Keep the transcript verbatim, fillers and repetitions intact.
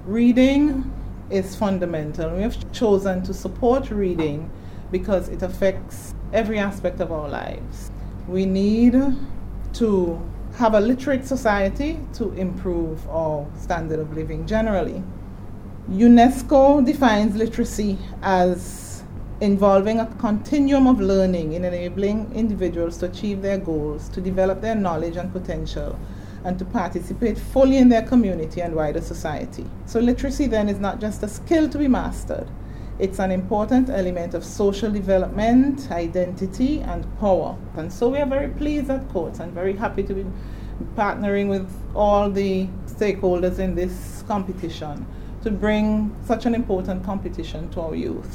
Reading is fundamental. We have chosen to support reading because it affects every aspect of our lives. We need to have a literate society to improve our standard of living generally. UNESCO defines literacy as involving a continuum of learning in enabling individuals to achieve their goals, to develop their knowledge and potential, and to participate fully in their community and wider society. So literacy then is not just a skill to be mastered. It's an important element of social development, identity, and power. And so we are very pleased at Coates and very happy to be partnering with all the stakeholders in this competition to bring such an important competition to our youth.